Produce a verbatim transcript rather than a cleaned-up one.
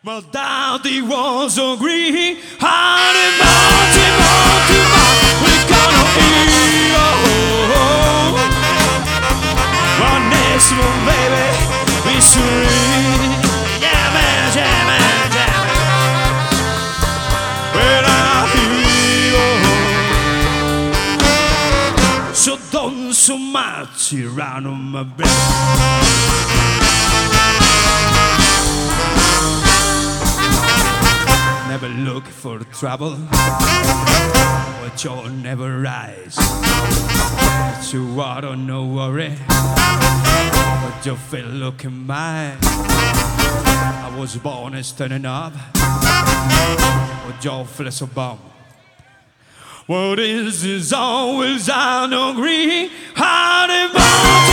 My daddy was hungry, honey, Monty, Monty, Monty, we gonna eat, oh, my next one, baby, be sweet, yeah, man, yeah, man, yeah, man, when I hear, oh, so don't so much around on my bed. Never look for trouble, but you'll never rise. To water, no worry, but you feel looking mine. I was born and standing up, but your flesh a bomb. What is this always on agree? How